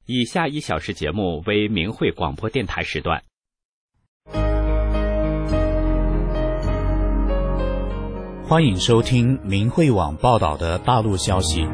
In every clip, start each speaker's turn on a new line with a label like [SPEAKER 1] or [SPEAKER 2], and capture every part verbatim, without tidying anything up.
[SPEAKER 1] 以下一小时节目为明慧广播电台时段。
[SPEAKER 2] 欢迎收听明慧网报道的大陆消息。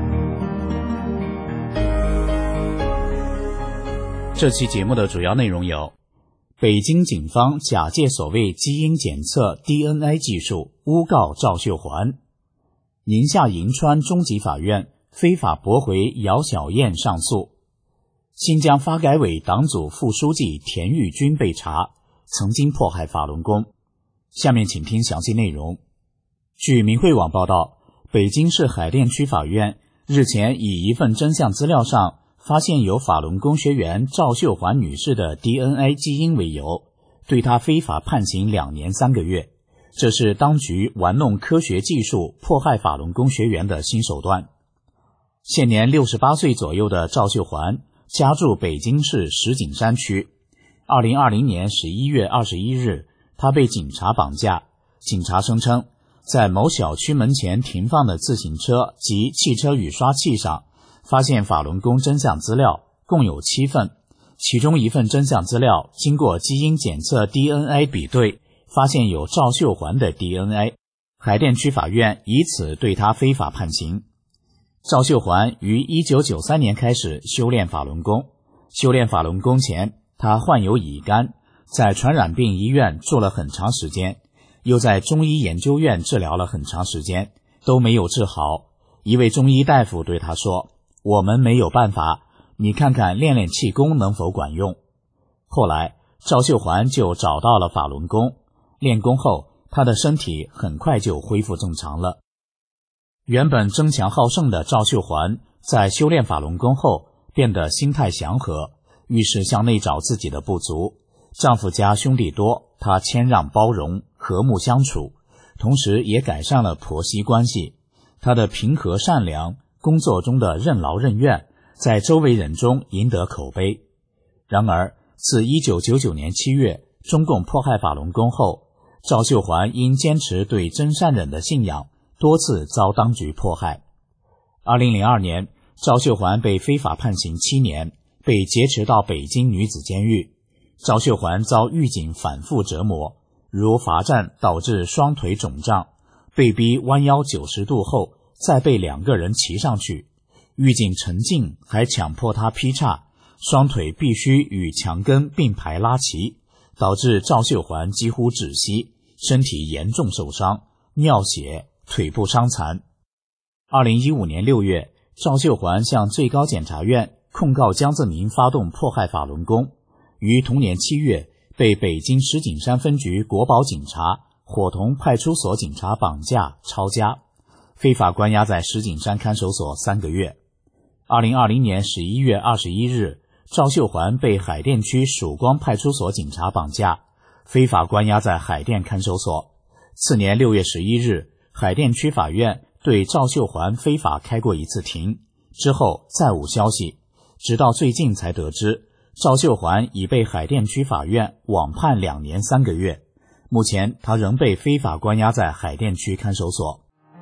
[SPEAKER 2] 这期节目的主要内容有：北京警方假借所谓基因检测 D N A 技术诬告赵秀环；宁夏银川中级法院非法驳回姚小燕上诉；新疆发改委党组副书记田玉军被查，曾经迫害法轮功。下面请听详细内容。据明慧网报道，北京市海淀区法院日前以一份真相资料上发现有法轮功学员赵秀环女士的 D N A 基因为由，对她非法判刑两年三个月。这是当局玩弄科学技术迫害法轮功学员的新手段。现年六十八岁左右的赵秀环家住北京市石景山区。二零二零年十一月二十一日，她被警察绑架。警察声称，在某小区门前停放的自行车及汽车雨刷器上发现法轮功真相资料，共有七份，其中一份真相资料经过基因检测 D N A 比对，发现有赵秀环的 D N A。 海淀区法院以此对他非法判刑。赵秀环于一九九三年开始修炼法轮功，修炼法轮功前，他患有乙肝，在传染病医院住了很长时间，又在中医研究院治疗了很长时间，都没有治好。一位中医大夫对他说，我们没有办法，你看看练练气功能否管用。后来赵秀环就找到了法轮功，练功后他的身体很快就恢复正常了。原本争强好胜的赵秀环在修炼法轮功后变得心态祥和，遇事向内找自己的不足。丈夫家兄弟多，她谦让包容，和睦相处，同时也改善了婆媳关系。她的平和善良，工作中的任劳任怨，在周围人中赢得口碑。然而自一九九九年七月中共迫害法轮功后，赵秀环因坚持对真善忍的信仰，多次遭当局迫害。二零零二年，赵秀环被非法判刑七年，被劫持到北京女子监狱。赵秀环遭狱警反复折磨，如罚站导致双腿肿胀，被逼弯腰九十度后再被两个人骑上去，狱警陈静还强迫他劈叉，双腿必须与墙根并排拉齐，导致赵秀环几乎窒息，身体严重受伤，尿血，腿部伤残。二零一五年六月，赵秀环向最高检察院控告江泽民发动迫害法轮功，于同年七月被北京石景山分局国保警察、伙同派出所警察绑架抄家，非法关押在石景山看守所三个月。二零二零年十一月二十一日，赵秀环被海淀区曙光派出所警察绑架，非法关押在海淀看守所。次年六月十一日，海淀区法院对赵秀环非法开过一次庭，之后再无消息，直到最近才得知赵秀环已被海淀区法院网判两年三个月，目前他仍被非法关押在海淀区看守所。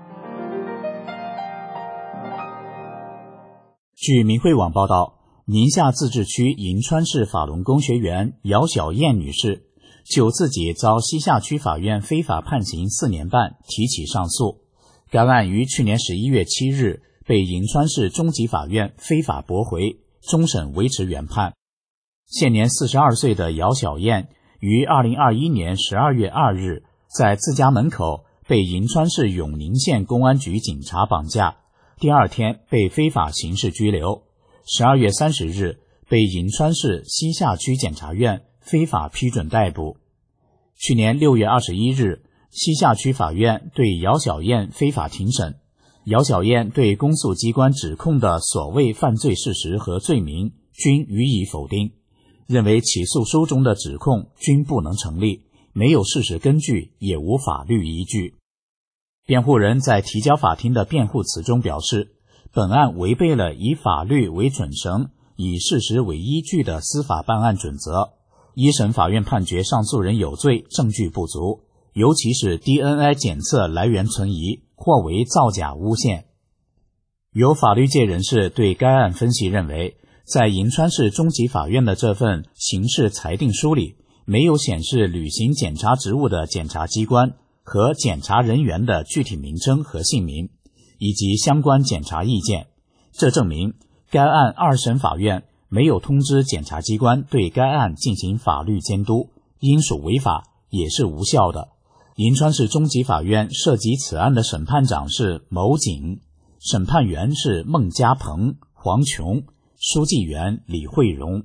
[SPEAKER 2] 据明慧网报道，宁夏自治区银川市法轮功学员姚小燕女士就自己遭西夏区法院非法判刑四年半提起上诉，该案于去年十一月七日被银川市中级法院非法驳回，终审维持原判。现年四十二岁的姚小燕于二零二一年十二月二日在自家门口被银川市永宁县公安局警察绑架，第二天被非法刑事拘留，十二月三十日被银川市西夏区检察院非法批准逮捕。去年六月二十一日，西夏区法院对姚小燕非法庭审，姚小燕对公诉机关指控的所谓犯罪事实和罪名均予以否定，认为起诉书中的指控均不能成立，没有事实根据，也无法律依据。辩护人在提交法庭的辩护词中表示，本案违背了以法律为准绳、以事实为依据的司法办案准则。一审法院判决上诉人有罪，证据不足，尤其是 D N A 检测来源存疑，或为造假诬陷。有法律界人士对该案分析认为， 在银川市中级法院的这份刑事裁定书里，没有显示履行检察职务的检察机关和检察人员的具体名称和姓名，以及相关检察意见。这证明该案二审法院没有通知检察机关对该案进行法律监督，应属违法，也是无效的。银川市中级法院涉及此案的审判长是牟景，审判员是孟家鹏、黄琼，书记员李慧荣。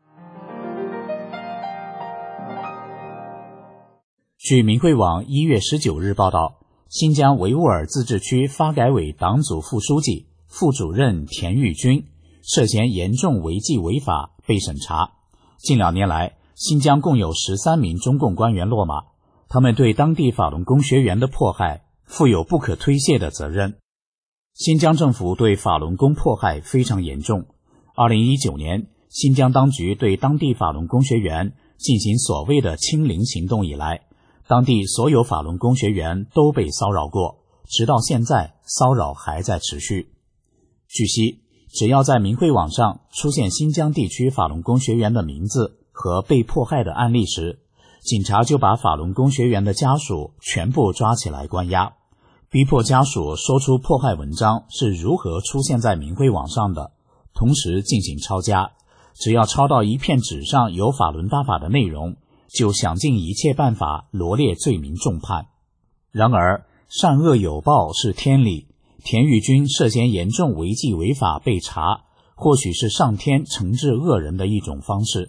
[SPEAKER 2] 据明慧网一月十九日报道，新疆维吾尔自治区发改委党组副书记、副主任田玉军涉嫌严重违纪违法被审查。近两年来，新疆共有十三名中共官员落马，他们对当地法轮功学员的迫害负有不可推卸的责任。新疆政府对法轮功迫害非常严重。二零一九年，新疆当局对当地法轮功学员进行所谓的清零行动以来，当地所有法轮功学员都被骚扰过，直到现在骚扰还在持续。据悉，只要在明慧网上出现新疆地区法轮功学员的名字和被迫害的案例时，警察就把法轮功学员的家属全部抓起来关押，逼迫家属说出迫害文章是如何出现在明慧网上的，同时进行抄家，只要抄到一片纸上有法轮大法的内容，就想尽一切办法罗列罪名重判。然而善恶有报是天理，田玉军涉嫌严重违纪违法被查，或许是上天惩治恶人的一种方式。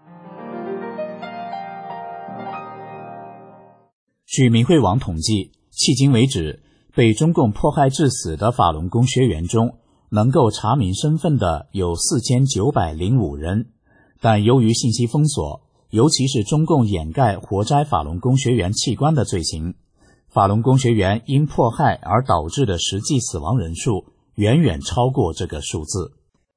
[SPEAKER 2] 据明慧网统计，迄今为止，被中共迫害致死的法轮功学员中，能够查明身份的有四千九百零五人，但由于信息封锁，尤其是中共掩盖活摘法轮功学员器官的罪行，法轮功学员因迫害而导致的实际死亡人数远远超过这个数字。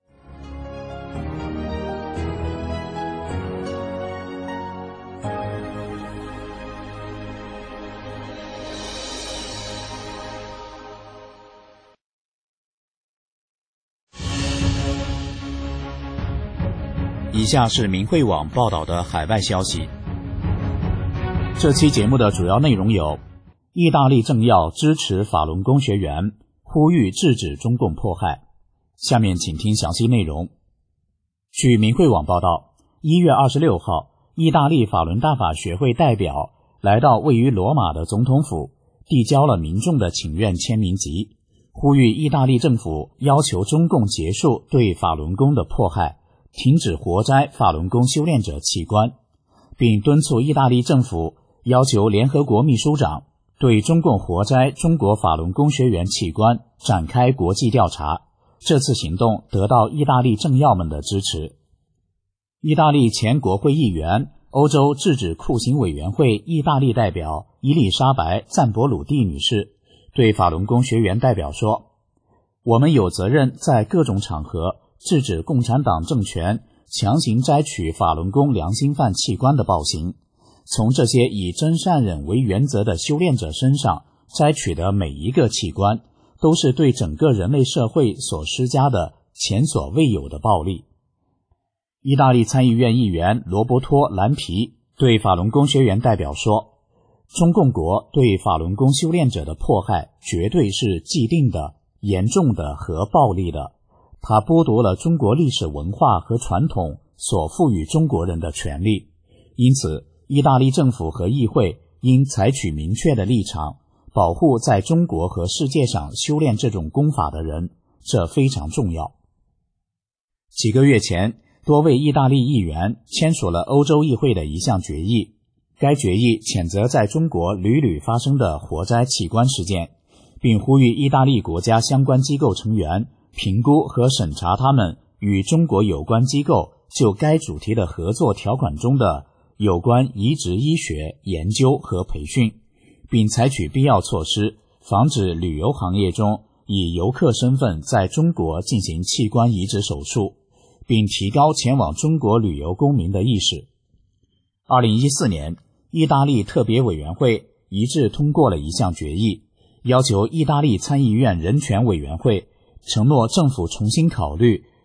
[SPEAKER 2] 以下是明慧网报道的海外消息。这期节目的主要内容有：意大利政要支持法轮功学员，呼吁制止中共迫害。下面请听详细内容。据明慧网报道，一月二十六号，意大利法轮大法学会代表来到位于罗马的总统府，递交了民众的请愿签名集，呼吁意大利政府要求中共结束对法轮功的迫害，停止活摘法轮功修炼者器官，并敦促意大利政府要求联合国秘书长对中共活摘中国法轮功学员器官展开国际调查。这次行动得到意大利政要们的支持。意大利前国会议员、欧洲制止酷刑委员会意大利代表伊丽莎白·赞博鲁蒂女士对法轮功学员代表说：“我们有责任在各种场合制止共产党政权强行摘取法轮功良心犯器官的暴行，从这些以真善忍为原则的修炼者身上摘取的每一个器官，都是对整个人类社会所施加的前所未有的暴力。”意大利参议院议员罗伯托·兰皮对法轮功学员代表说：“中共国对法轮功修炼者的迫害绝对是既定的、严重的和暴力的。它剥夺了中国历史文化和传统所赋予中国人的权利，因此意大利政府和议会应采取明确的立场，保护在中国和世界上修炼这种功法的人，这非常重要。”几个月前，多位意大利议员签署了欧洲议会的一项决议，该决议谴责在中国屡屡发生的活摘器官事件，并呼吁意大利国家相关机构成员评估和审查他们与中国有关机构就该主题的合作条款中的有关移植医学研究和培训，并采取必要措施，防止旅游行业中以游客身份在中国进行器官移植手术，并提高前往中国旅游公民的意识。二零一四年，意大利特别委员会一致通过了一项决议，要求意大利参议院人权委员会承诺政府重新考虑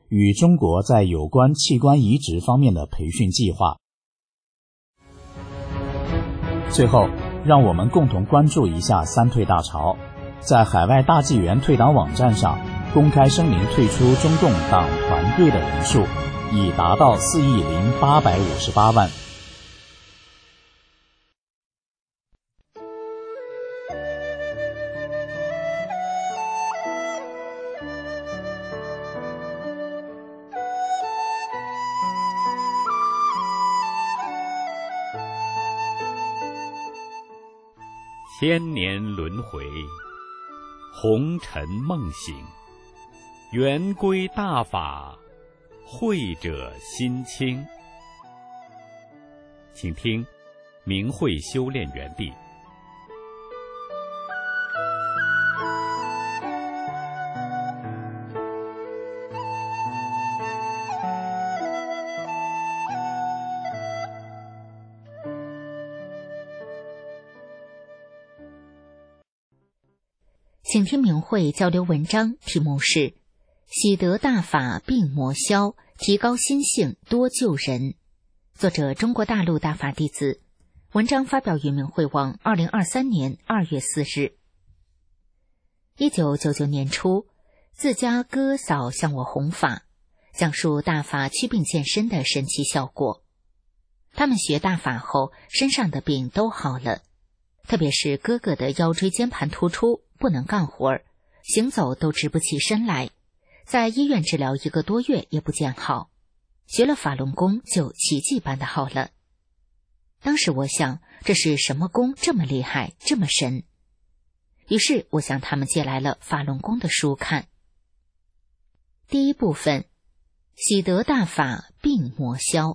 [SPEAKER 2] 与中国在有关器官移植方面的培训计划。最后，让我们共同关注一下三退大潮。在海外大纪元退党网站上公开声明退出中共党团队的人数已达到四亿零八百五十八万。
[SPEAKER 1] 千年轮回，红尘梦醒，圆规大法，慧者心清。请听明慧修炼园地。
[SPEAKER 3] 请听明慧交流文章，题目是喜得大法病魔消，提高心性多救人。作者中国大陆大法弟子。文章发表于明慧网二零二三年二月四日。一九九九年初，自家哥嫂向我弘法，讲述大法祛病健身的神奇效果。他们学大法后，身上的病都好了，特别是哥哥的腰椎间盘突出，不能干活，行走都直不起身来，在医院治疗一个多月也不见好，学了法轮功就奇迹般的好了。当时我想，这是什么功这么厉害，这么神？于是我向他们借来了法轮功的书看。第一部分，喜得大法病魔消。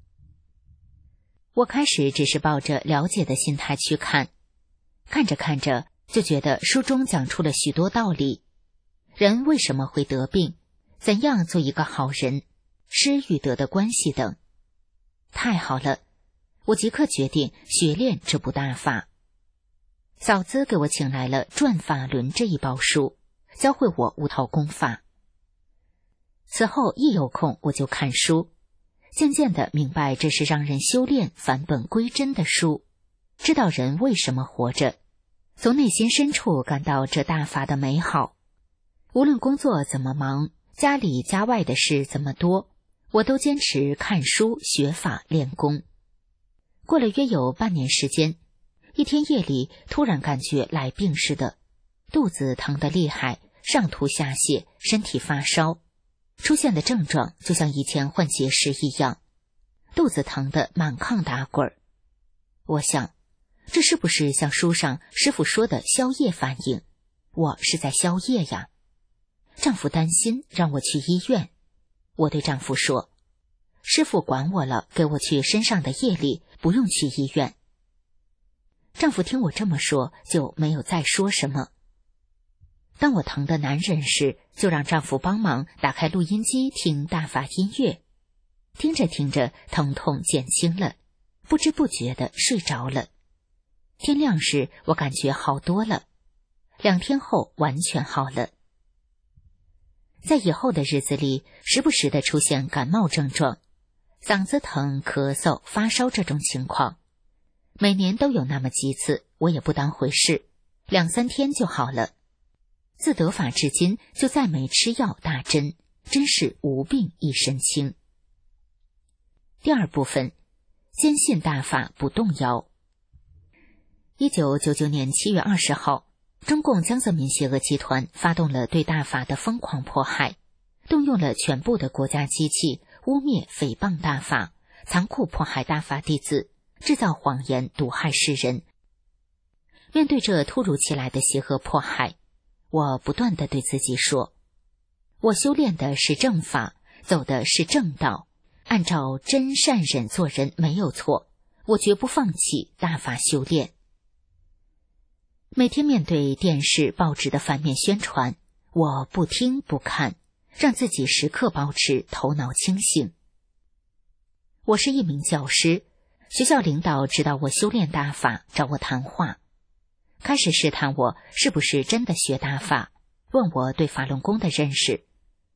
[SPEAKER 3] 我开始只是抱着了解的心态去看，看着看着就觉得书中讲出了许多道理，人为什么会得病，怎样做一个好人，失与得的关系等。太好了，我即刻决定学练这部大法。嫂子给我请来了《转法轮》这一包书，教会我五套功法。此后一有空我就看书，渐渐地明白这是让人修炼返本归真的书，知道人为什么活着，从内心深处感到这大法的美好。无论工作怎么忙，家里家外的事怎么多，我都坚持看书学法练功。过了约有半年时间，一天夜里突然感觉来病似的，肚子疼得厉害，上吐下泻，身体发烧，出现的症状就像以前患结石一样，肚子疼得满炕打滚。我想，这是不是像书上师父说的宵夜反应？我是在宵夜呀。丈夫担心，让我去医院。我对丈夫说，师父管我了，给我去身上的业力，不用去医院。丈夫听我这么说，就没有再说什么。当我疼得难忍时，就让丈夫帮忙打开录音机听大法音乐，听着听着疼痛减轻了，不知不觉地睡着了。天亮时我感觉好多了，两天后完全好了。在以后的日子里，时不时地出现感冒症状，嗓子疼、咳嗽、发烧这种情况，每年都有那么几次，我也不当回事，两三天就好了。自得法至今就再没吃药打针，真是无病一身轻。第二部分，坚信大法不动摇。一九九九年七月二十号，中共江泽民邪恶集团发动了对大法的疯狂迫害，动用了全部的国家机器，污蔑诽谤大法，残酷迫害大法弟子，制造谎言毒害世人。面对这突如其来的邪恶迫害，我不断地对自己说，我修炼的是正法，走的是正道，按照真善忍做人没有错，我绝不放弃大法修炼。每天面对电视、报纸的反面宣传，我不听不看，让自己时刻保持头脑清醒。我是一名教师，学校领导知道我修炼大法，找我谈话，开始试探我是不是真的学大法，问我对法轮功的认识。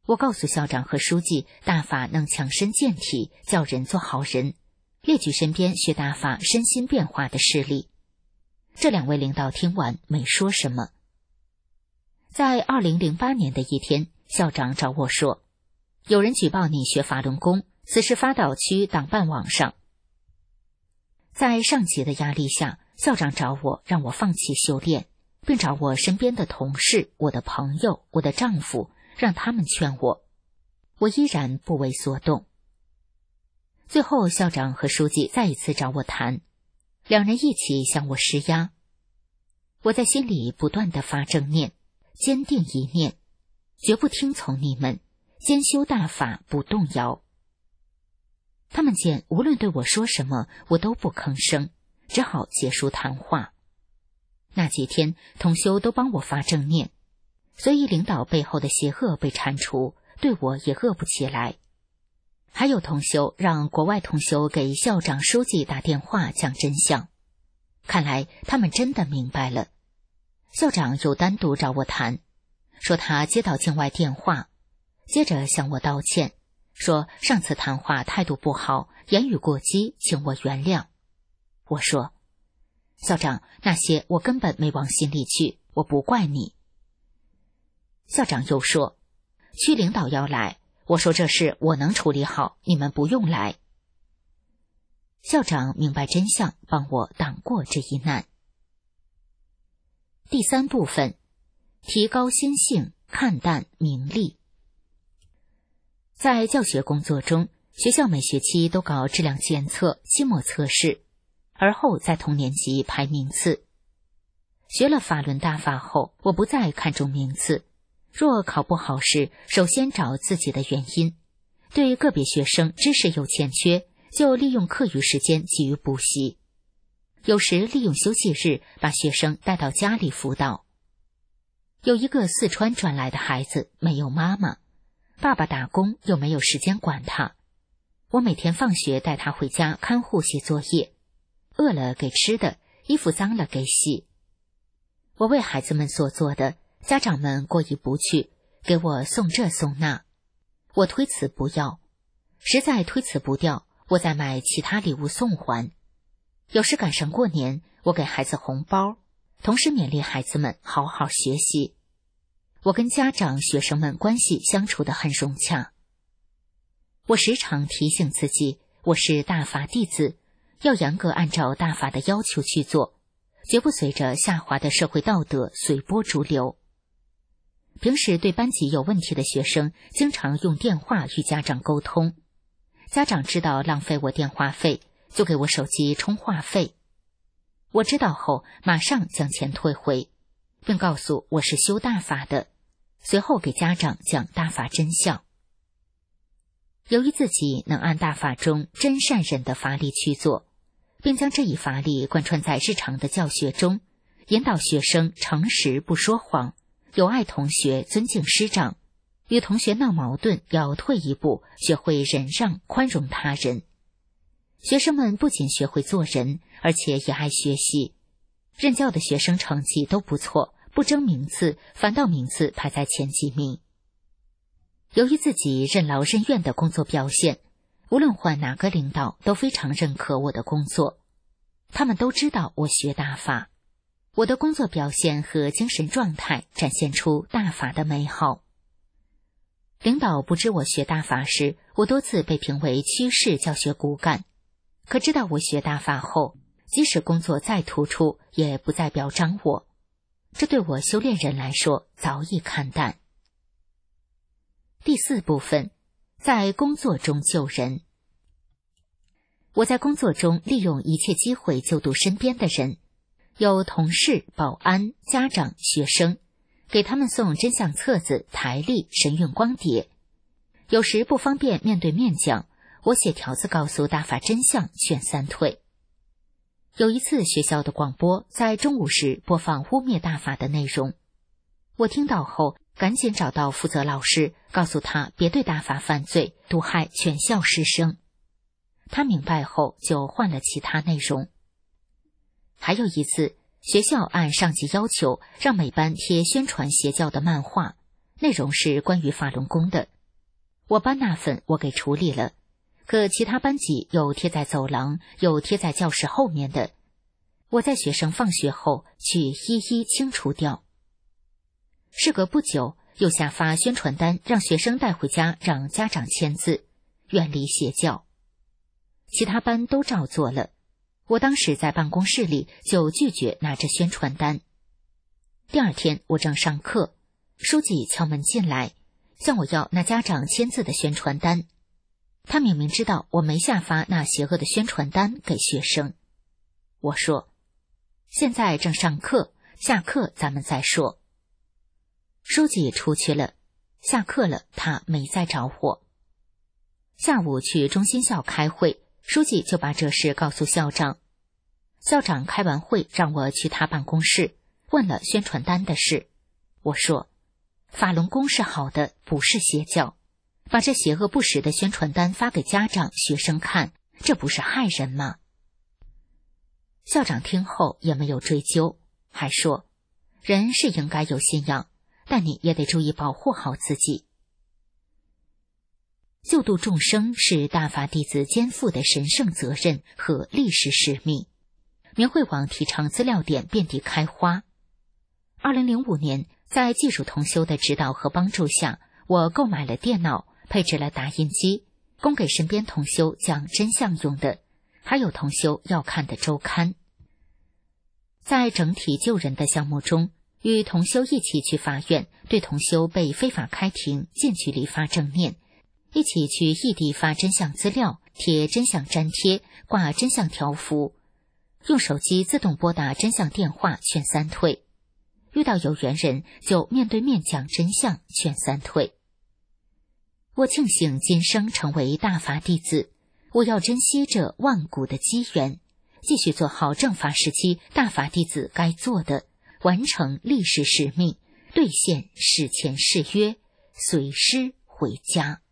[SPEAKER 3] 我告诉校长和书记，大法能强身健体，教人做好人，列举身边学大法身心变化的事例。这两位领导听完没说什么。在二零零八年的一天，校长找我说，有人举报你学法轮功，此事发到区党办网上。在上级的压力下，校长找我，让我放弃修炼，并找我身边的同事、我的朋友、我的丈夫，让他们劝我。我依然不为所动。最后，校长和书记再一次找我谈，两人一起向我施压。我在心里不断地发正念，坚定一念，绝不听从你们，兼修大法不动摇。他们见无论对我说什么，我都不吭声，只好结束谈话。那几天，同修都帮我发正念，所以领导背后的邪恶被铲除，对我也恶不起来。还有同修让国外同修给校长、书记打电话讲真相，看来他们真的明白了。校长又单独找我谈，说他接到境外电话，接着向我道歉，说上次谈话态度不好，言语过激，请我原谅。我说，校长，那些我根本没往心里去，我不怪你。校长又说，区领导要来，我说这事我能处理好，你们不用来。校长明白真相，帮我挡过这一难。第三部分，提高心性，看淡名利。在教学工作中，学校每学期都搞质量检测、期末测试，而后在同年级排名次。学了法轮大法后，我不再看重名次，若考不好时，首先找自己的原因。对个别学生知识有欠缺，就利用课余时间给予补习。有时利用休息日把学生带到家里辅导。有一个四川转来的孩子，没有妈妈，爸爸打工又没有时间管他。我每天放学带他回家看护写作业，饿了给吃的，衣服脏了给洗。我为孩子们所做的，家长们过意不去，给我送这送那。我推辞不要，实在推辞不掉，我再买其他礼物送还。有时赶上过年，我给孩子红包，同时勉励孩子们好好学习。我跟家长、学生们关系相处得很融洽。我时常提醒自己，我是大法弟子，要严格按照大法的要求去做，绝不随着下滑的社会道德随波逐流。平时对班级有问题的学生，经常用电话与家长沟通。家长知道浪费我电话费，就给我手机充话费。我知道后，马上将钱退回，并告诉我是修大法的，随后给家长讲大法真相。由于自己能按大法中真善忍的法理去做，并将这一法理贯穿在日常的教学中，引导学生诚实不说谎，有爱同学，尊敬师长，与同学闹矛盾要退一步，学会忍让宽容他人。学生们不仅学会做人，而且也爱学习。任教的学生成绩都不错，不争名次，反倒名次排在前几名。由于自己任劳任怨的工作表现，无论换哪个领导都非常认可我的工作。他们都知道我学大法，我的工作表现和精神状态展现出大法的美好。领导不知我学大法时，我多次被评为趋势教学骨干。可知道我学大法后，即使工作再突出，也不再表彰我。这对我修炼人来说早已看淡。第四部分，在工作中救人。我在工作中利用一切机会救度身边的人，有同事、保安、家长、学生，给他们送真相册子、台历、神韵光碟。有时不方便面对面讲，我写条子告诉大法真相，劝三退。有一次学校的广播在中午时播放污蔑大法的内容，我听到后赶紧找到负责老师，告诉他别对大法犯罪，毒害全校师生。他明白后就换了其他内容。还有一次，学校按上级要求让每班贴宣传邪教的漫画， 内容是关于法轮功的。我班那份我给处理了，可其他班级有贴在走廊，有贴在教室后面的，我在学生放学后去一一清除掉。事隔不久，又下发宣传单，让学生带回家，让家长签字，远离邪教。其他班都照做了，我当时在办公室里就拒绝拿着宣传单。第二天我正上课，书记敲门进来，向我要那家长签字的宣传单。他明明知道我没下发那邪恶的宣传单给学生。我说，现在正上课，下课咱们再说。书记出去了，下课了，他没再找我。下午去中心校开会，书记就把这事告诉校长。校长开完会让我去他办公室，问了宣传单的事。我说，法轮功是好的，不是邪教。把这邪恶不实的宣传单发给家长学生看，这不是害人吗？校长听后也没有追究，还说，人是应该有信仰，但你也得注意保护好自己。救度众生是大法弟子肩负的神圣责任和历史使命。明慧网提倡资料点遍地开花。二零零五年，在技术同修的指导和帮助下，我购买了电脑，配置了打印机，供给身边同修讲真相用的，还有同修要看的周刊。在整体救人的项目中，与同修一起去法院，对同修被非法开庭近距离发正念，一起去异地发真相资料，贴真相粘贴，挂真相条幅，用手机自动拨打真相电话劝三退，遇到有缘人就面对面讲真相劝三退。我庆幸今生成为大法弟子，我要珍惜这万古的机缘，继续做好正法时期大法弟子该做的，完成历史使命，兑现史前誓约，随师回家。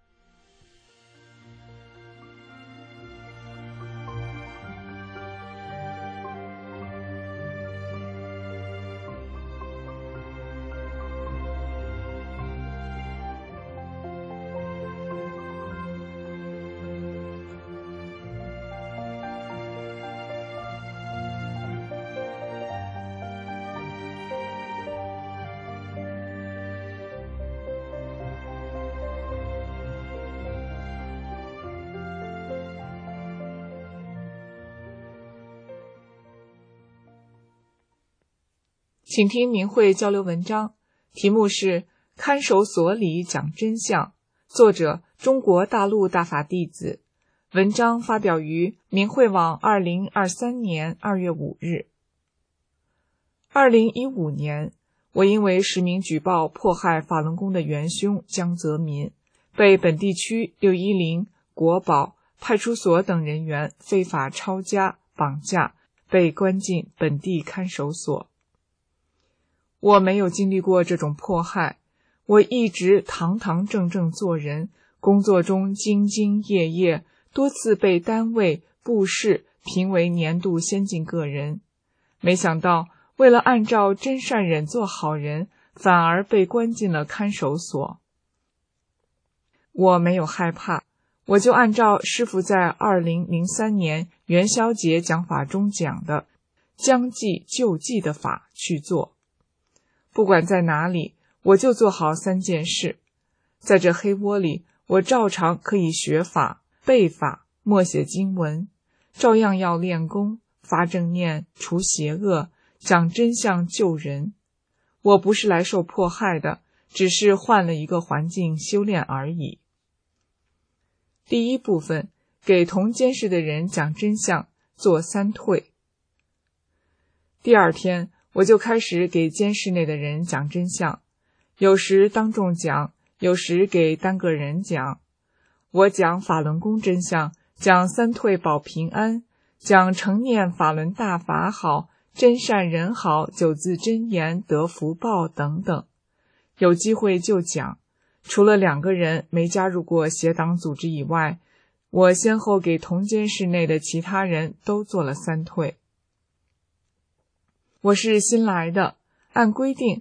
[SPEAKER 4] 请听明慧交流文章，题目是《看守所里讲真相》，作者中国大陆大法弟子。文章发表于明慧网二零二三年二月五日。二零一五年，我因为实名举报迫害法轮功的元凶江泽民，被本地区六一零、国保、派出所等人员非法抄家、绑架，被关进本地看守所。我没有经历过这种迫害，我一直堂堂正正做人，工作中兢兢业业，多次被单位、部室评为年度先进个人。没想到，为了按照真善忍做好人，反而被关进了看守所。我没有害怕，我就按照师父在二零零三年元宵节讲法中讲的将计就计的法去做。不管在哪里，我就做好三件事。在这黑窝里，我照常可以学法、背法、默写经文，照样要练功、发正念、除邪恶、讲真相、救人。我不是来受迫害的，只是换了一个环境修炼而已。第一部分，给同监视的人讲真相，做三退。第二天，我就开始给监室内的人讲真相，有时当众讲，有时给单个人讲。我讲法轮功真相，讲三退保平安，讲成念法轮大法好，真善人好，九字真言得福报等等。有机会就讲，除了两个人没加入过邪党组织以外，我先后给同监室内的其他人都做了三退。我是新来的，按规定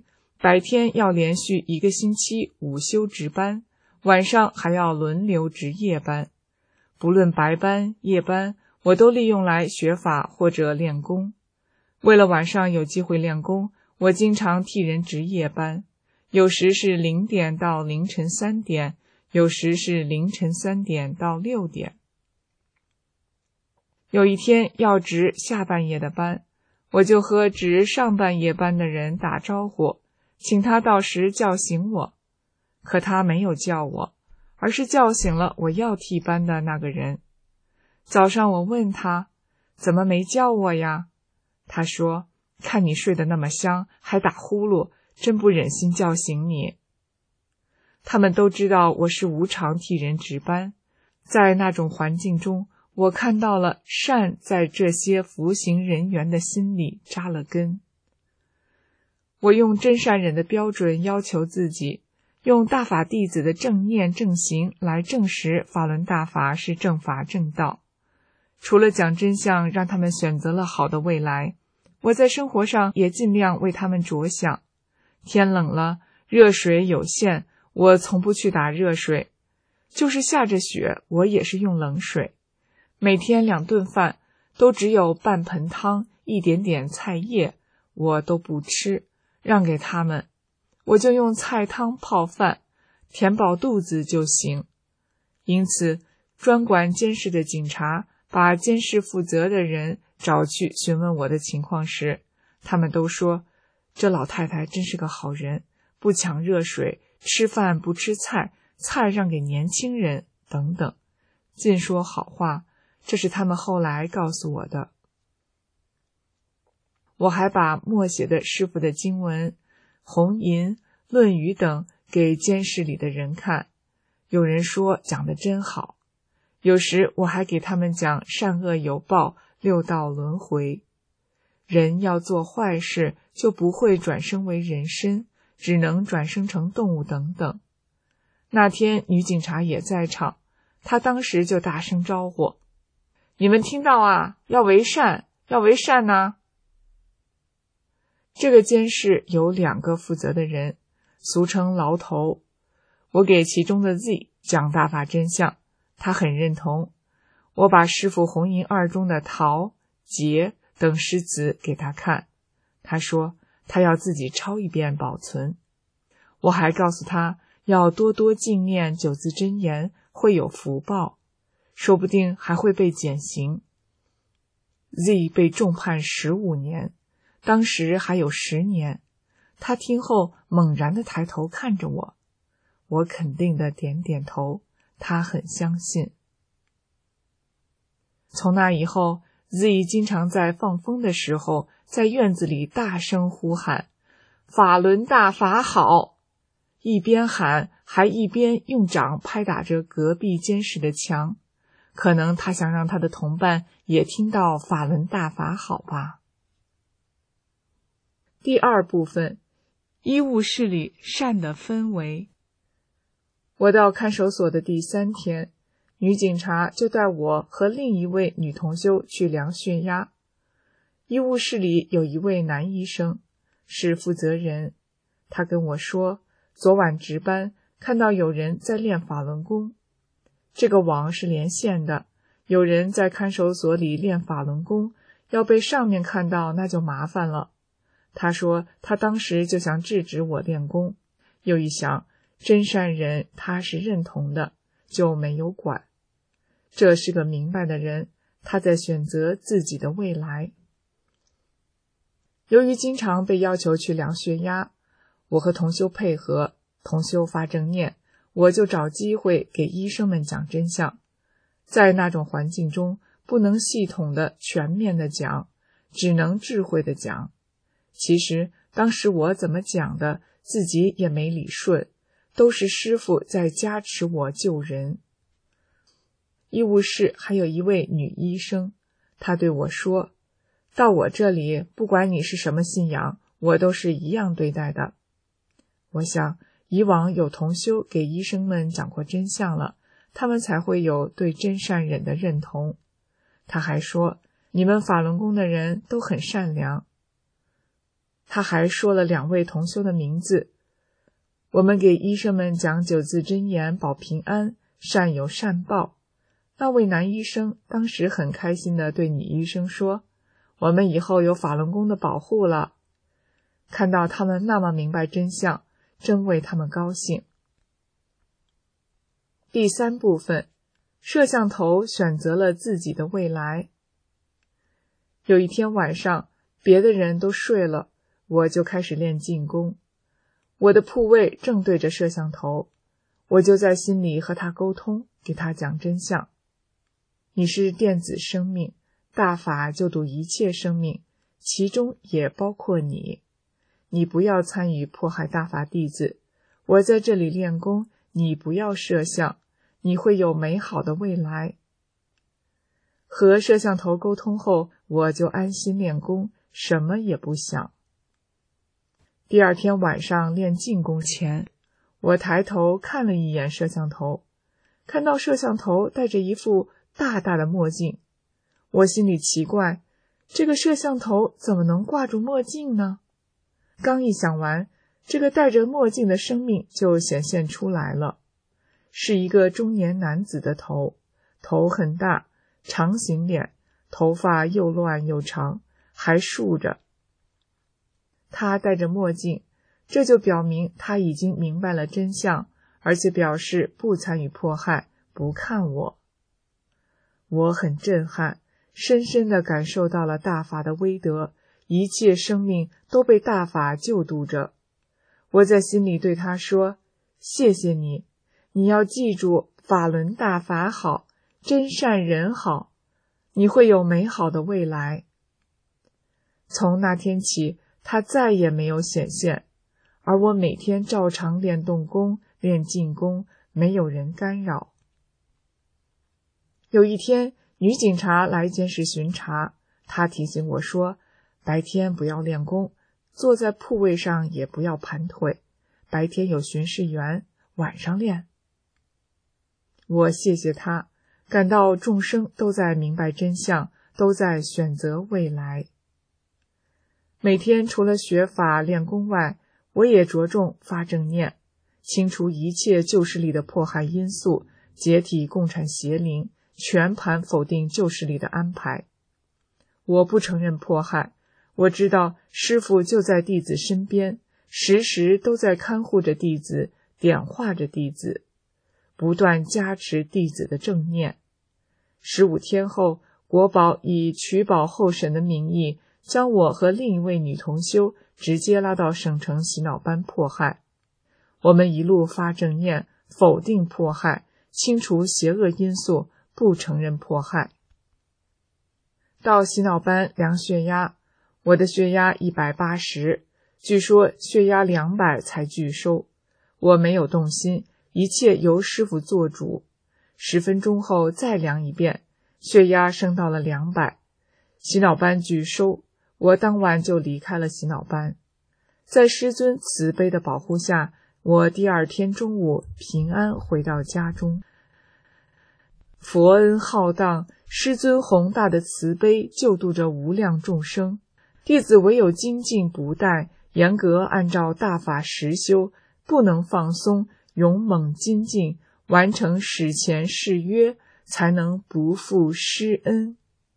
[SPEAKER 4] 白天要连续一个星期午休值班，晚上还要轮流值夜班。不论白班、夜班，我都利用来学法或者练功。为了晚上有机会练功，我经常替人值夜班，有时是零点到凌晨三点，有时是凌晨三点到六点。有一天要值下半夜的班，我就和值上半夜班的人打招呼，请他到时叫醒我。可他没有叫我，而是叫醒了我要替班的那个人。早上我问他，怎么没叫我呀？他说，看你睡得那么香，还打呼噜，真不忍心叫醒你。他们都知道我是无偿替人值班，在那种环境中，我看到了善在这些服刑人员的心里扎了根。我用真善忍的标准要求自己，用大法弟子的正念正行来证实法轮大法是正法正道。除了讲真相，让他们选择了好的未来，我在生活上也尽量为他们着想。天冷了，热水有限，我从不去打热水，就是下着雪，我也是用冷水。每天两顿饭都只有半盆汤，一点点菜叶，我都不吃，让给他们，我就用菜汤泡饭，填饱肚子就行。因此，专管监视的警察把监视负责的人找去询问我的情况时，他们都说，这老太太真是个好人，不抢热水，吃饭不吃菜，菜让给年轻人，等等，尽说好话。这是他们后来告诉我的。我还把默写的师父的经文、红银、论语等给监视里的人看，有人说讲得真好。有时我还给他们讲善恶有报、六道轮回。人要做坏事，就不会转生为人身，只能转生成动物等等。那天女警察也在场，她当时就大声招呼，你们听到啊，要为善，要为善啊。这个监视有两个负责的人，俗称牢头。我给其中的 Z 讲大法真相，他很认同。我把师父红银二中的陶、节等诗词给他看，他说他要自己抄一遍保存。我还告诉他要多多敬念九字真言，会有福报，说不定还会被减刑。Z 被重判十五年，当时还有十年。他听后猛然地抬头看着我，我肯定地点点头，他很相信。从那以后， Z 经常在放风的时候，在院子里大声呼喊，法轮大法好，一边喊还一边用掌拍打着隔壁监视的墙。可能他想让他的同伴也听到法轮大法好吧。第二部分，医务室里善的氛围。我到看守所的第三天，女警察就带我和另一位女同修去量血压。医务室里有一位男医生，是负责人。他跟我说，昨晚值班看到有人在练法轮功。这个网是连线的，有人在看守所里练法轮功，要被上面看到那就麻烦了。他说他当时就想制止我练功，又一想真善人他是认同的，就没有管。这是个明白的人，他在选择自己的未来。由于经常被要求去量血压，我和同修配合，同修发正念，我就找机会给医生们讲真相。在那种环境中，不能系统的、全面的讲，只能智慧的讲。其实当时我怎么讲的，自己也没理顺，都是师父在加持我救人。医务室还有一位女医生，她对我说，到我这里，不管你是什么信仰，我都是一样对待的。我想以往有同修给医生们讲过真相了，他们才会有对真善忍的认同。他还说，你们法轮功的人都很善良。 他还说了两位同修的名字。我们给医生们讲九字真言保平安，善有善报。那位男医生当时很开心地对女医生说，我们以后有法轮功的保护了。看到他们那么明白真相，真为他们高兴。第三部分，摄像头选择了自己的未来。有一天晚上，别的人都睡了，我就开始练静功。我的铺位正对着摄像头，我就在心里和他沟通，给他讲真相。你是电子生命，大法救度一切生命，其中也包括你。你不要参与迫害大法弟子，我在这里练功，你不要摄像，你会有美好的未来。和摄像头沟通后，我就安心练功，什么也不想。第二天晚上练静功前，我抬头看了一眼摄像头，看到摄像头戴着一副大大的墨镜。我心里奇怪，这个摄像头怎么能挂住墨镜呢？刚一想完，这个戴着墨镜的生命就显现出来了，是一个中年男子的头，头很大，长形脸，头发又乱又长，还竖着。他戴着墨镜，这就表明他已经明白了真相，而且表示不参与迫害，不看我。我很震撼，深深地感受到了大法的威德，一切生命都被大法救度着。我在心里对他说，谢谢你，你要记住法轮大法好，真善人好，你会有美好的未来。从那天起，他再也没有显现，而我每天照常练动功，练静功，没有人干扰。有一天，女警察来监视巡查，她提醒我说，白天不要练功，坐在铺位上也不要盘腿，白天有巡视员，晚上练。我谢谢她，感到众生都在明白真相，都在选择未来。每天除了学法练功外，我也着重发正念，清除一切旧势力的迫害因素，解体共产邪灵，全盘否定旧势力的安排。我不承认迫害，我知道师父就在弟子身边，时时都在看护着弟子，点化着弟子，不断加持弟子的正念。十五天后，国保以取保候审的名义，将我和另一位女同修直接拉到省城洗脑班迫害。我们一路发正念，否定迫害，清除邪恶因素，不承认迫害。到洗脑班量血压，我的血压一百八十，据说血压两百才拒收。我没有动心，一切由师父做主。十分钟后再量一遍，血压升到了两百，洗脑班拒收。我当晚就离开了洗脑班，在师尊慈悲的保护下，我第二天中午平安回到家中。佛恩浩荡，师尊宏大的慈悲救度着无量众生，弟子唯有精进不怠，严格按照大法实修，不能放松，勇猛精进，完成史前誓约，才能不负师恩。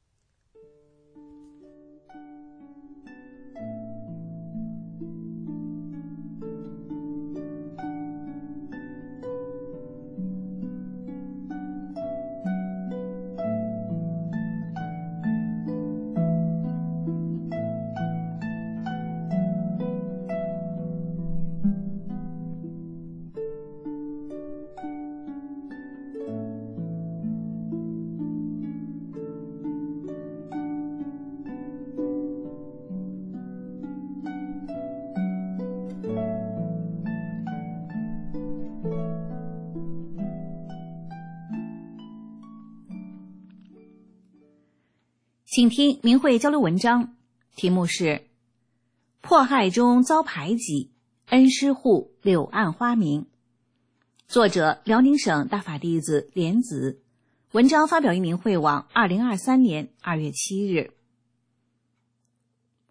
[SPEAKER 5] 请听明慧交流文章，题目是迫害中遭排挤，恩师护柳暗花明。作者辽宁省大法弟子莲子，文章发表于明慧网二零二三年二月七日。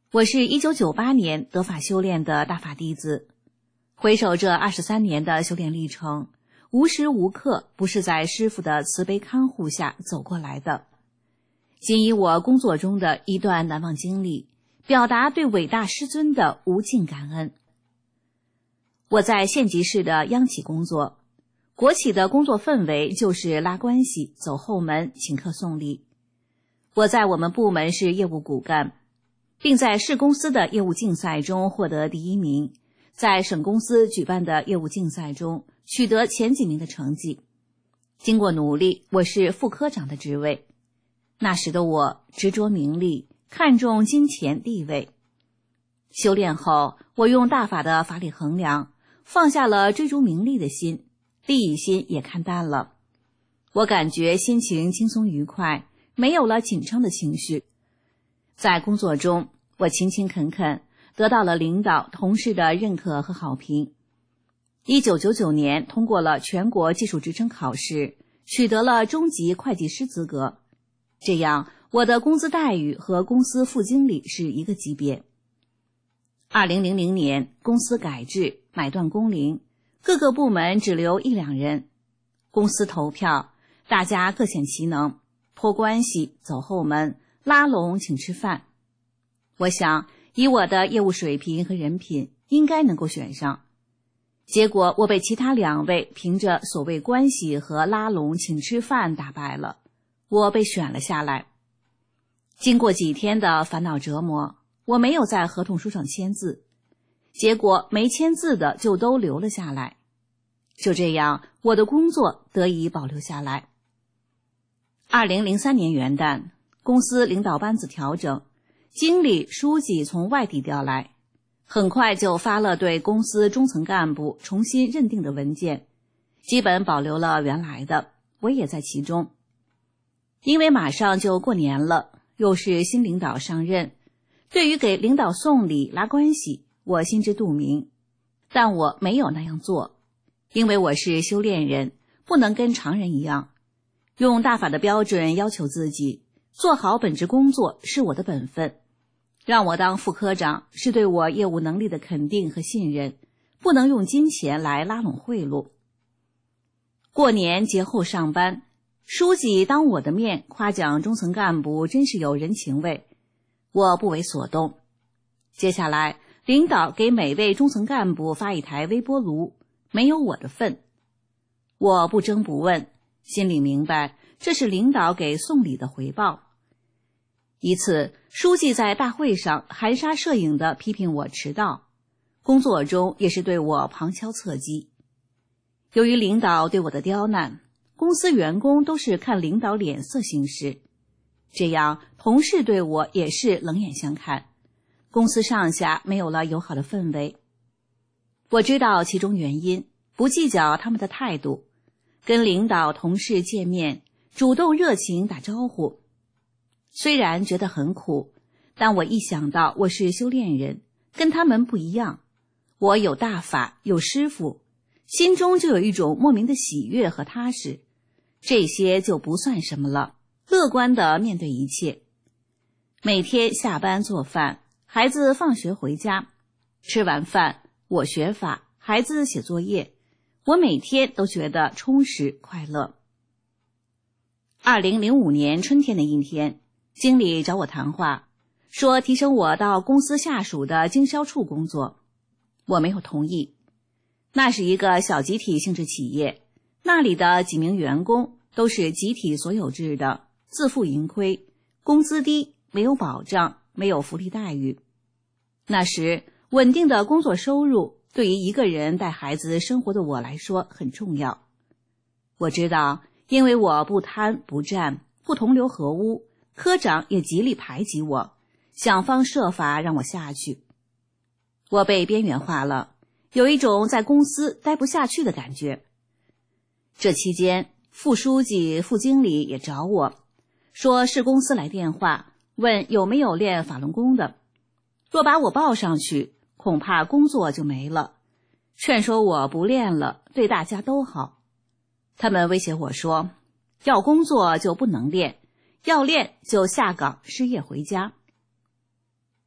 [SPEAKER 5] 我是一九九八年得法修炼的大法弟子，回首这二十三年的修炼历程，无时无刻不是在师父的慈悲看护下走过来的。仅以我工作中的一段难忘经历，表达对伟大师尊的无尽感恩。我在县级市的央企工作，国企的工作氛围就是拉关系、走后门、请客送礼。我在我们部门是业务骨干，并在市公司的业务竞赛中获得第一名，在省公司举办的业务竞赛中取得前几名的成绩。经过努力，我是副科长的职位。那时的我执着名利，看重金钱地位。修炼后，我用大法的法理衡量，放下了追逐名利的心，利益心也看淡了。我感觉心情轻松愉快，没有了紧张的情绪。在工作中，我勤勤恳恳，得到了领导、同事的认可和好评。一九九九年通过了全国技术职称考试，取得了中级会计师资格。这样，我的工资待遇和公司副经理是一个级别。二零零零年，公司改制，买断工龄，各个部门只留一两人。公司投票，大家各显其能，托关系，走后门，拉拢请吃饭。我想，以我的业务水平和人品，应该能够选上。结果我被其他两位凭着所谓关系和拉拢请吃饭打败了，我被选了下来。经过几天的烦恼折磨，我没有在合同书上签字，结果没签字的就都留了下来。就这样，我的工作得以保留下来。二零零三年元旦，公司领导班子调整，经理、书记从外地调来，很快就发了对公司中层干部重新认定的文件，基本保留了原来的，我也在其中。因为马上就过年了，又是新领导上任，对于给领导送礼拉关系，我心知肚明，但我没有那样做，因为我是修炼人，不能跟常人一样，用大法的标准要求自己，做好本职工作是我的本分。让我当副科长是对我业务能力的肯定和信任，不能用金钱来拉拢贿赂。过年节后上班，书记当我的面夸奖中层干部真是有人情味，我不为所动。接下来，领导给每位中层干部发一台微波炉，没有我的份。我不争不问，心里明白这是领导给送礼的回报。一次，书记在大会上含沙射影地批评我迟到，工作中也是对我旁敲侧击。由于领导对我的刁难，公司员工都是看领导脸色行事，这样同事对我也是冷眼相看，公司上下没有了友好的氛围。我知道其中原因，不计较他们的态度，跟领导同事见面，主动热情打招呼。虽然觉得很苦，但我一想到我是修炼人，跟他们不一样，我有大法，有师父，心中就有一种莫名的喜悦和踏实，这些就不算什么了，乐观地面对一切。每天下班做饭，孩子放学回家，吃完饭我学法，孩子写作业，我每天都觉得充实快乐。二零零五年春天的一天，经理找我谈话，说提升我到公司下属的经销处工作，我没有同意。那是一个小集体性质企业，那里的几名员工都是集体所有制的，自负盈亏，工资低，没有保障，没有福利待遇。那时稳定的工作收入对于一个人带孩子生活的我来说很重要。我知道，因为我不贪不占，不同流合污，科长也极力排挤我，想方设法让我下去。我被边缘化了，有一种在公司待不下去的感觉。这期间，副书记、副经理也找我，说是公司来电话，问有没有练法轮功的，若把我报上去，恐怕工作就没了，劝说我不练了，对大家都好。他们威胁我说，要工作就不能练，要练就下岗失业回家。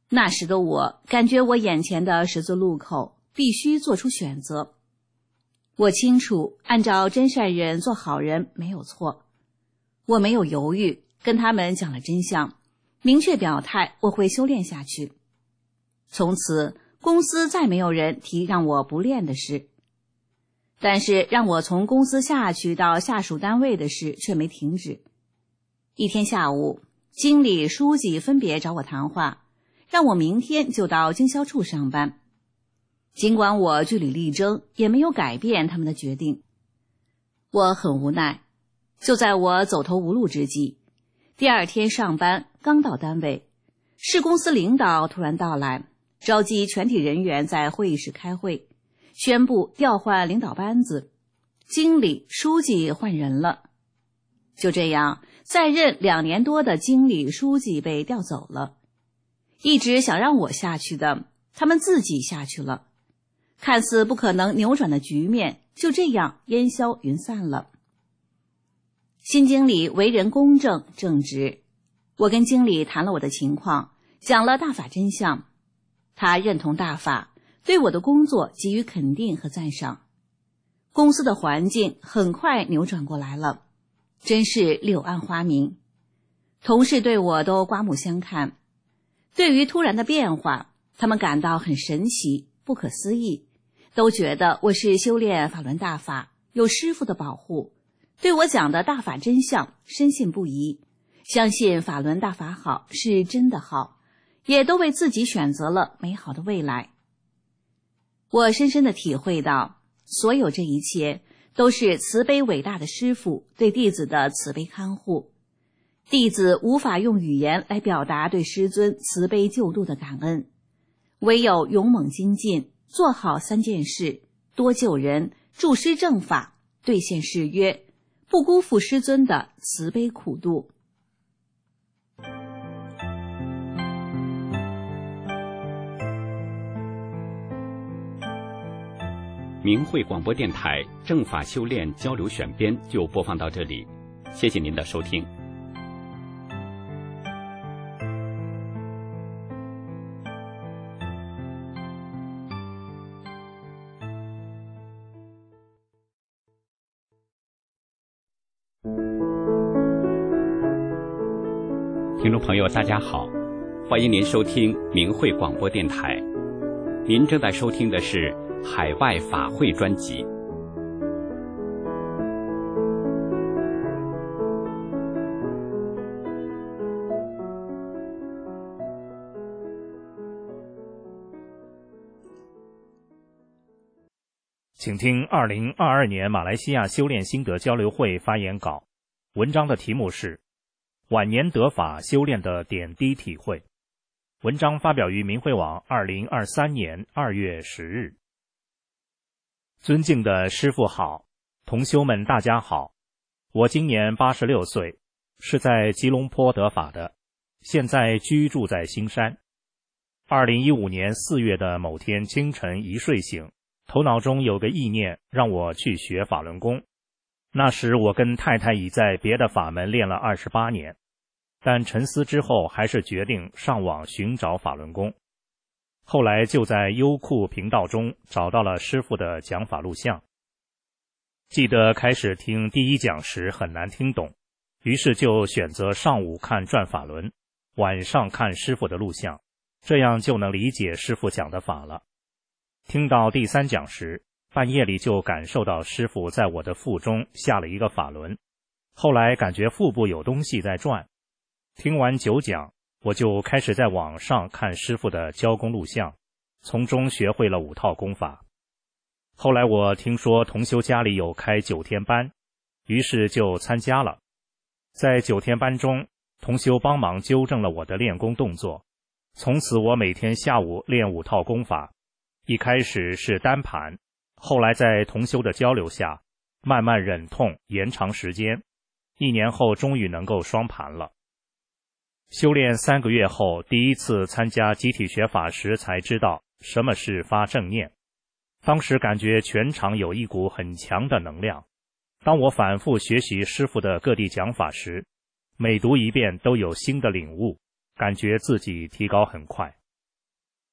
[SPEAKER 5] 那时的我感觉我眼前的十字路口必须做出选择。我清楚按照真善人做好人没有错，我没有犹豫，跟他们讲了真相，明确表态我会修炼下去。从此公司再没有人提让我不练的事，但是让我从公司下去到下属单位的事却没停止。一天下午，经理、书记分别找我谈话，让我明天就到经销处上班。尽管我据理力争，也没有改变他们的决定。我很无奈。就在我走投无路之际，第二天上班刚到单位，市公司领导突然到来，召集全体人员在会议室开会，宣布调换领导班子，经理、书记换人了。就这样，在任两年多的经理、书记被调走了。一直想让我下去的，他们自己下去了。看似不可能扭转的局面，就这样烟消云散了。新经理为人公正正直，我跟经理谈了我的情况，讲了大法真相。他认同大法，对我的工作给予肯定和赞赏。公司的环境很快扭转过来了，真是柳暗花明。同事对我都刮目相看，对于突然的变化，他们感到很神奇、不可思议，都觉得我是修炼法轮大法，有师父的保护，对我讲的大法真相深信不疑，相信法轮大法好是真的好，也都为自己选择了美好的未来。我深深地体会到，所有这一切都是慈悲伟大的师父对弟子的慈悲看护。弟子无法用语言来表达对师尊慈悲救度的感恩，唯有勇猛精进，做好三件事：多救人，助师正法，兑现誓约，不辜负师尊的慈悲苦度。
[SPEAKER 1] 明慧广播电台正法修炼交流选编就播放到这里，谢谢您的收听。听众朋友大家好，欢迎您收听明慧广播电台。您正在收听的是海外法会专辑。
[SPEAKER 6] 请听二零二二年马来西亚修炼心得交流会发言稿，文章的题目是晚年得法修炼的点滴体会。文章发表于明慧网二零二三年二月十日。尊敬的师父好，同修们大家好。我今年八十六岁，是在吉隆坡得法的，现在居住在新山。二零一五年四月的某天清晨一睡醒，头脑中有个意念让我去学法轮功。那时我跟太太已在别的法门练了二十八年，但沉思之后还是决定上网寻找法轮功。后来就在优酷频道中找到了师父的讲法录像。记得开始听第一讲时很难听懂，于是就选择上午看转法轮，晚上看师父的录像，这样就能理解师父讲的法了。听到第三讲时，半夜里就感受到师父在我的腹中下了一个法轮，后来感觉腹部有东西在转。听完九讲，我就开始在网上看师父的教功录像，从中学会了五套功法。后来我听说同修家里有开九天班，于是就参加了。在九天班中，同修帮忙纠正了我的练功动作，从此我每天下午练五套功法。一开始是单盘，后来在同修的交流下，慢慢忍痛延长时间，一年后终于能够双盘了。修炼三个月后，第一次参加集体学法时才知道什么是发正念。当时感觉全场有一股很强的能量。当我反复学习师父的各地讲法时，每读一遍都有新的领悟，感觉自己提高很快。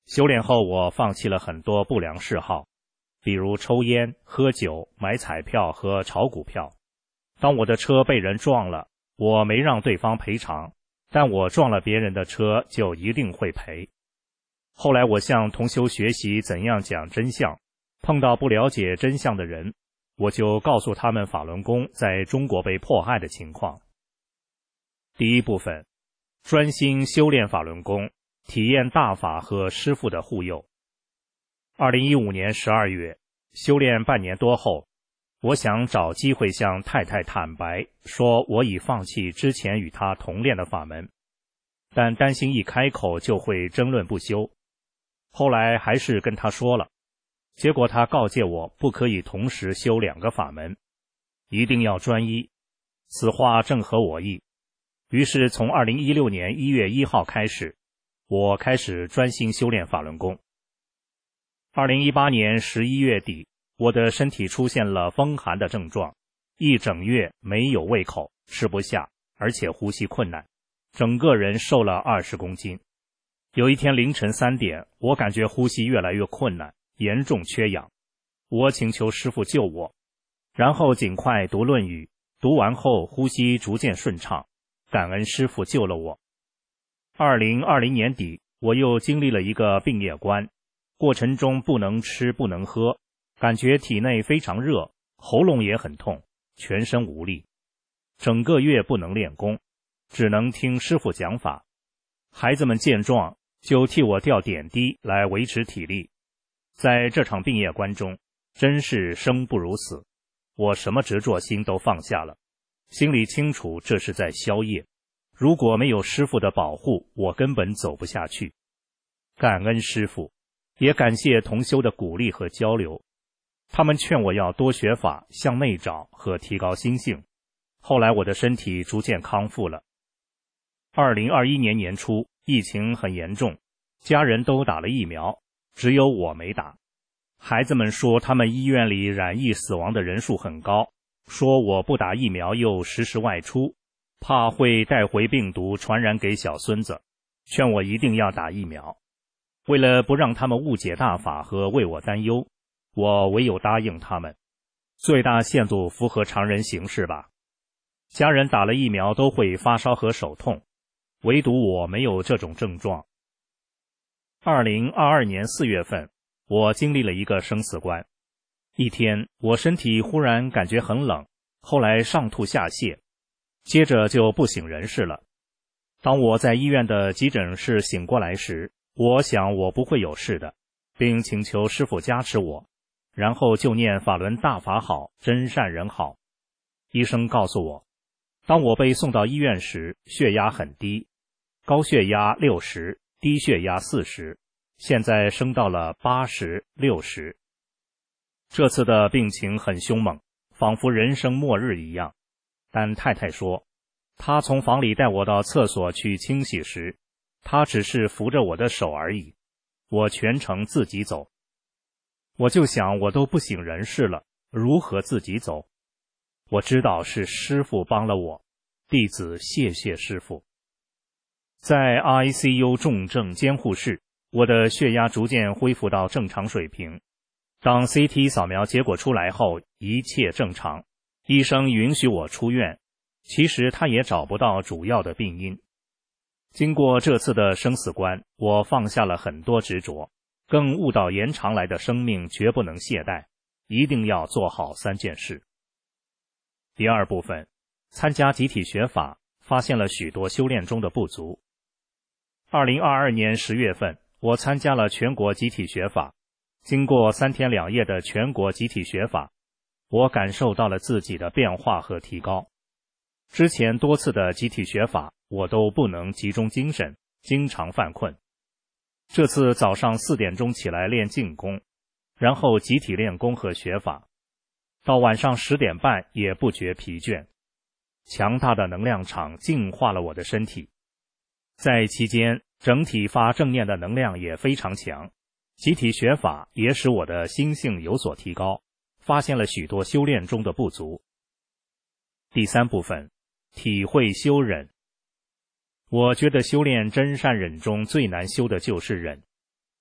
[SPEAKER 6] 修炼后，我放弃了很多不良嗜好，比如抽烟、喝酒、买彩票和炒股票。当我的车被人撞了，我没让对方赔偿，但我撞了别人的车就一定会赔。后来我向同修学习怎样讲真相，碰到不了解真相的人，我就告诉他们法轮功在中国被迫害的情况。第一部分，专心修炼法轮功，体验大法和师父的护佑。二零一五年十二月，修炼半年多后，我想找机会向太太坦白，说我已放弃之前与她同练的法门，但担心一开口就会争论不休。后来还是跟她说了，结果她告诫我不可以同时修两个法门，一定要专一。此话正合我意。于是从二零一六年一月一号开始，我开始专心修炼法轮功。二零一八年十一月底，我的身体出现了风寒的症状，一整月没有胃口，吃不下，而且呼吸困难，整个人瘦了二十公斤。有一天凌晨三点，我感觉呼吸越来越困难，严重缺氧。我请求师父救我，然后尽快读论语，读完后呼吸逐渐顺畅，感恩师父救了我。二零二零年底，我又经历了一个病业关，过程中不能吃不能喝，感觉体内非常热，喉咙也很痛，全身无力，整个月不能练功，只能听师父讲法。孩子们见状就替我吊点滴来维持体力。在这场病业关中，真是生不如死，我什么执着心都放下了，心里清楚这是在消业，如果没有师父的保护，我根本走不下去。感恩师父，也感谢同修的鼓励和交流，他们劝我要多学法，向内找和提高心性。后来我的身体逐渐康复了。二零二一年年初，疫情很严重，家人都打了疫苗，只有我没打。孩子们说他们医院里染疫死亡的人数很高，说我不打疫苗又时时外出，怕会带回病毒传染给小孙子，劝我一定要打疫苗。为了不让他们误解大法和为我担忧，我唯有答应他们，最大限度符合常人行事吧。家人打了疫苗都会发烧和手痛，唯独我没有这种症状。二零二二年四月份，我经历了一个生死关。一天，我身体忽然感觉很冷，后来上吐下泻，接着就不省人事了。当我在医院的急诊室醒过来时，我想我不会有事的，并请求师父加持我，然后就念法轮大法好，真善人好。医生告诉我，当我被送到医院时，血压很低，高血压六十，低血压四十，现在升到了八十、六十。这次的病情很凶猛，仿佛人生末日一样。但太太说，她从房里带我到厕所去清洗时，她只是扶着我的手而已，我全程自己走。我就想，我都不省人事了，如何自己走？我知道是师父帮了我，弟子谢谢师父。在 I C U 重症监护室，我的血压逐渐恢复到正常水平。当 C T 扫描结果出来后，一切正常，医生允许我出院。其实他也找不到主要的病因。经过这次的生死关，我放下了很多执着，更悟到延长来的生命绝不能懈怠，一定要做好三件事。第二部分，参加集体学法，发现了许多修炼中的不足。二零二二年十月份，我参加了全国集体学法。经过三天两夜的全国集体学法，我感受到了自己的变化和提高。之前多次的集体学法，我都不能集中精神，经常犯困。这次早上四点钟起来练静功，然后集体练功和学法，到晚上十点半也不觉疲倦。强大的能量场净化了我的身体。在期间，整体发正念的能量也非常强。集体学法也使我的心性有所提高，发现了许多修炼中的不足。第三部分，体会修忍。我觉得修炼真善忍中最难修的就是忍。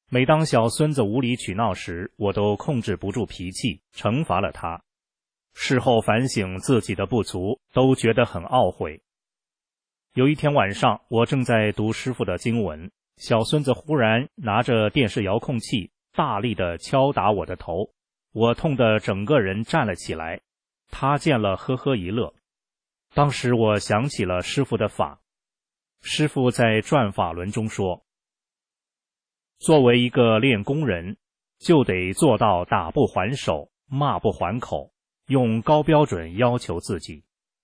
[SPEAKER 6] 每当小孙子无理取闹时，我都控制不住脾气，惩罚了他。事后反省自己的不足，都觉得很懊悔。有一天晚上，我正在读师父的经文，小孙子忽然拿着电视遥控器大力地敲打我的头，我痛得整个人站了起来。他见了呵呵一乐。当时我想起了师父的法。师父在转法轮中说，作为一个练功人，就得做到打不还手，骂不还口，用高标准要求自己。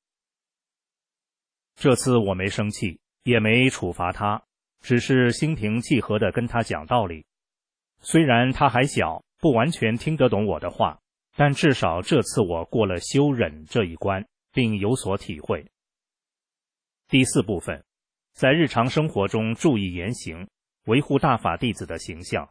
[SPEAKER 6] 这次我没生气，也没处罚他，只是心平气和地跟他讲道理。虽然他还小，不完全听得懂我的话，但至少这次我过了修忍这一关，并有所体会。第四部分，在日常生活中注意言行，维护大法弟子的形象。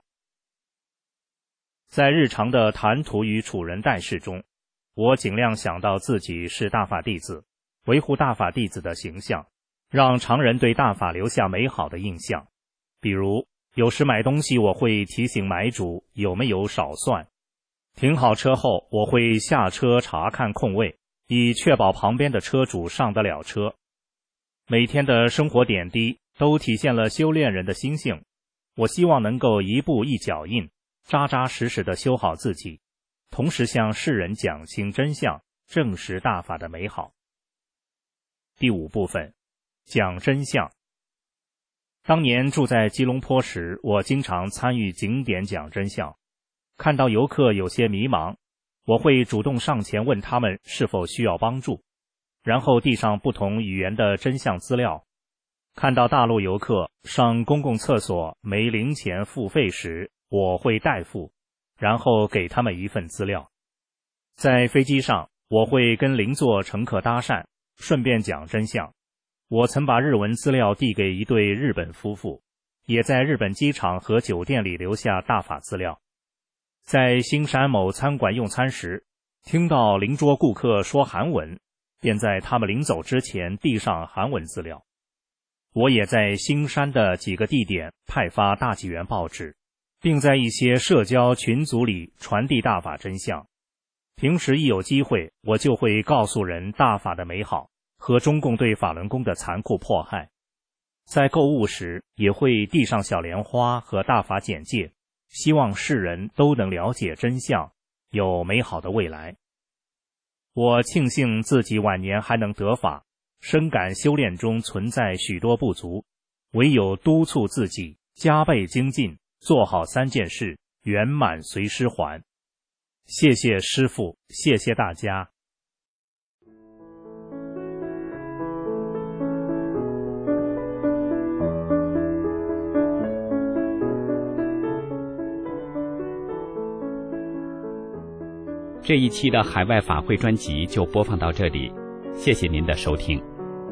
[SPEAKER 6] 在日常的谈吐与处人待事中，我尽量想到自己是大法弟子，维护大法弟子的形象，让常人对大法留下美好的印象。比如有时买东西，我会提醒买主有没有少算，停好车后，我会下车查看空位，以确保旁边的车主上得了车。每天的生活点滴都体现了修炼人的心性，我希望能够一步一脚印，扎扎实实地修好自己，同时向世人讲清真相，证实大法的美好。第五部分，讲真相。当年住在吉隆坡时，我经常参与景点讲真相。看到游客有些迷茫，我会主动上前问他们是否需要帮助，然后递上不同语言的真相资料。看到大陆游客上公共厕所没零钱付费时，我会代付，然后给他们一份资料。在飞机上，我会跟邻座乘客搭讪，顺便讲真相。我曾把日文资料递给一对日本夫妇，也在日本机场和酒店里留下大法资料。在新山某餐馆用餐时，听到邻桌顾客说韩文，便在他们临走之前递上韩文资料。我也在新山的几个地点派发大纪元报纸，并在一些社交群组里传递大法真相。平时一有机会，我就会告诉人大法的美好和中共对法轮功的残酷迫害。在购物时，也会递上小莲花和大法简介，希望世人都能了解真相，有美好的未来。我庆幸自己晚年还能得法，深感修炼中存在许多不足，唯有督促自己加倍精进，做好三件事，圆满随师还。谢谢师父，谢谢大家。
[SPEAKER 1] 这一期的海外法会专辑就播放到这里，谢谢您的收听。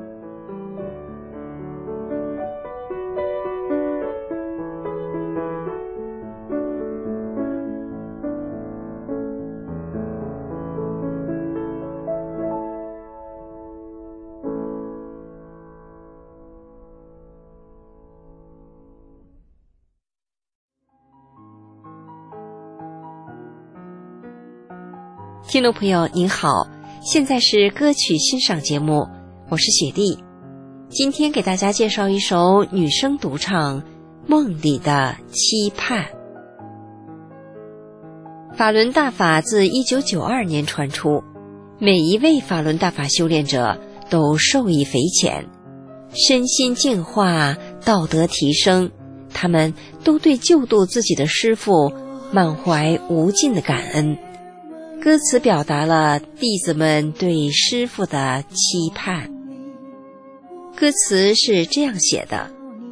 [SPEAKER 7] 听众朋友您好，现在是歌曲欣赏节目，我是雪莉。今天给大家介绍一首女声独唱《梦里的期盼》。法轮大法自一九九二年传出，每一位法轮大法修炼者都受益匪浅，身心净化，道德提升，他们都对救度自己的师父满怀无尽的感恩。歌词表达了弟子们对师父的期盼。歌词是这样写的：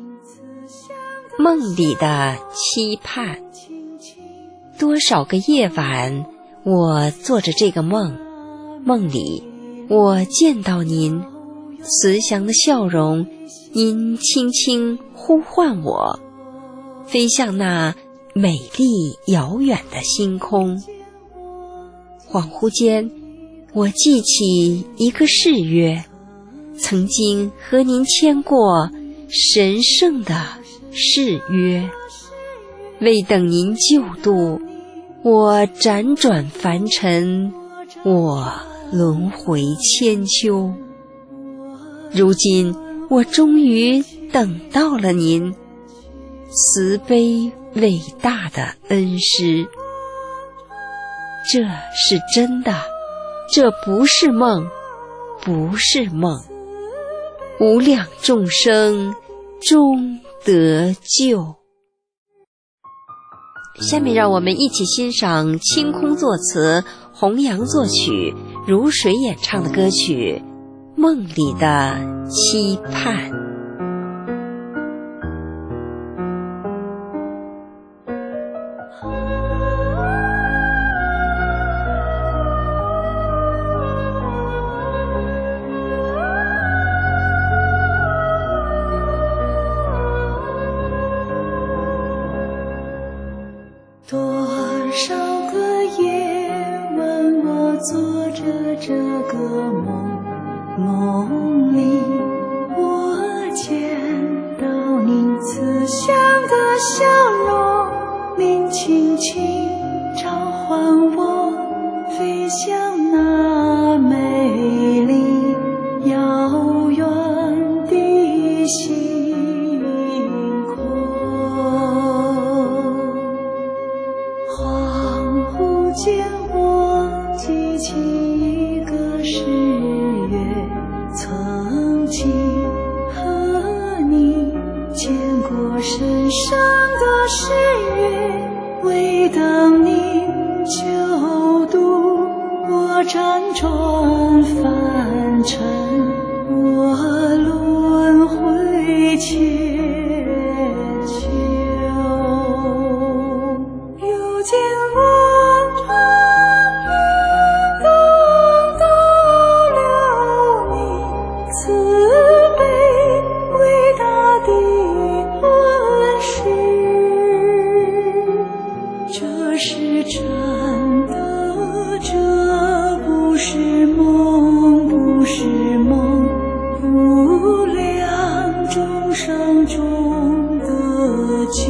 [SPEAKER 7] 梦里的期盼，多少个夜晚我做着这个梦，梦里我见到您，慈祥的笑容，您轻轻呼唤我，飞向那美丽遥远的星空。恍惚间，我记起一个誓约，曾经和您签过神圣的誓约。 为等您救度，我辗转凡尘，我轮回千秋。如今我终于等到了您，慈悲伟大的恩师。这是真的，这不是梦，不是梦。无量众生终得救。下面让我们一起欣赏清空作词、弘扬作曲、如水演唱的歌曲《梦里的期盼》。
[SPEAKER 8] 多少个夜晚，我做着这个梦，梦里我见到您慈祥的笑容，您轻轻召唤我，飞向那美丽遥远的星空。恍惚间我记起一个誓约，曾经和你牵过深深的誓约，为等您救度，我辗转凡尘，我轮回千秋。又见我终于等到了你慈悲伟大的恩师，这是真的，这不是梦，不是梦，无量众生中得救。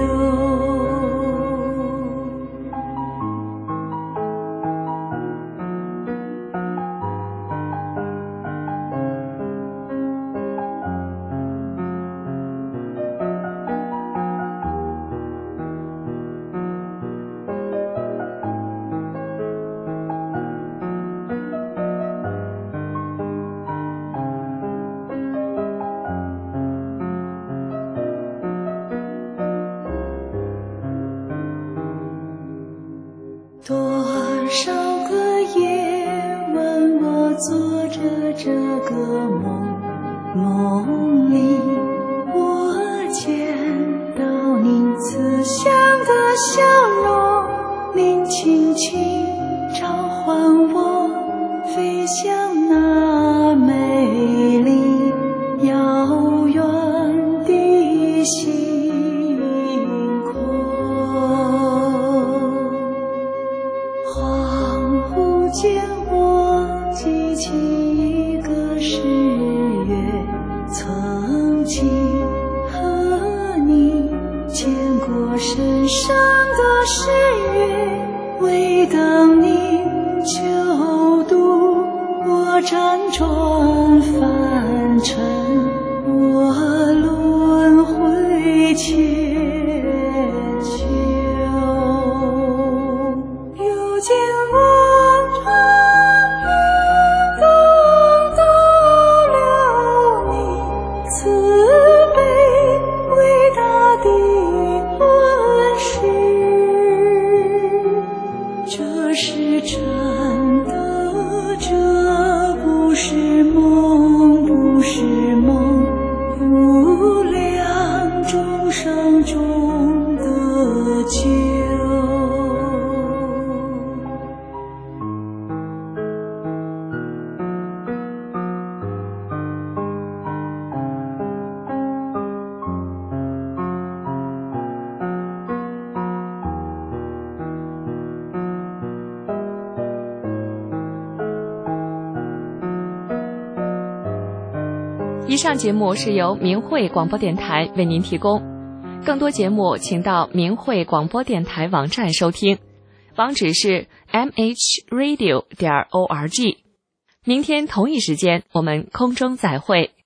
[SPEAKER 8] 多少个夜晚，我做着这个梦，梦里我见到您慈祥的笑容，您轻轻召唤我，飞向那美丽遥远的星空。恍惚间我记起一个誓约，曾经和你牵过深深的誓约，为等您救度，我辗转凡尘，我轮回千秋。又见我终于等到了你慈悲伟大的恩师，这是真的，这不是梦，不是梦，无量众生中得救。
[SPEAKER 9] 以上节目是由明慧广播电台为您提供。 更多节目请到明慧广播电台网站收听，网址是 m h radio 点 org。明天同一时间我们空中再会。